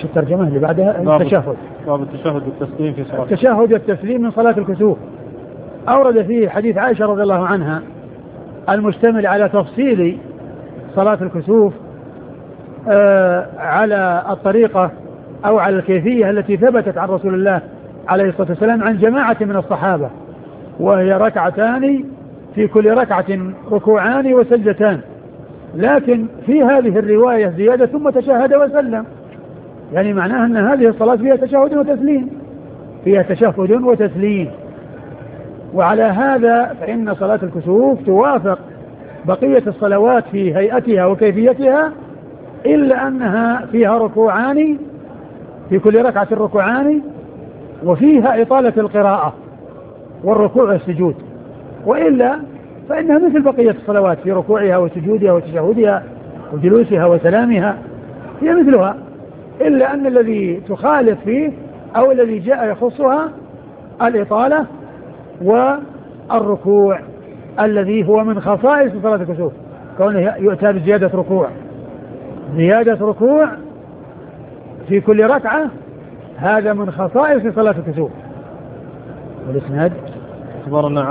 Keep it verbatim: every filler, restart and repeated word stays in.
وش الترجمة اللي بعدها؟ التشهد. باب التشهد والتسليم في صلاة التشهد والتسليم من صلاة الكسوف. أورد فيه حديث عائشة رضي الله عنها المشتمل على تفصيل صلاة الكسوف آه على الطريقة أو على الكيفية التي ثبتت عن رسول الله عليه الصلاة والسلام عن جماعة من الصحابة، وهي ركعتان في كل ركعة ركوعان وسجدتان، لكن في هذه الرواية زيادة ثم تشهد وسلم، يعني معناها أن هذه الصلاة فيها تشهد وتسليم، فيها تشهد وتسليم. وعلى هذا فإن صلاة الكسوف توافق بقية الصلوات في هيئتها وكيفيتها، إلا أنها فيها ركوعان في كل ركعة ركوعان، وفيها إطالة القراءة والركوع والسجود، وإلا فإنها مثل بقية الصلوات في ركوعها وسجودها وتشهدها وجلوسها وسلامها، هي مثلها، إلا أن الذي تخالف فيه أو الذي جاء يخصها الإطالة والركوع الذي هو من خصائص صلاة الكسوف، كونه يؤتى بزيادة ركوع زيادة ركوع في كل ركعة، هذا من خصائص صلاة الكسوف. والإسناد أخبرنا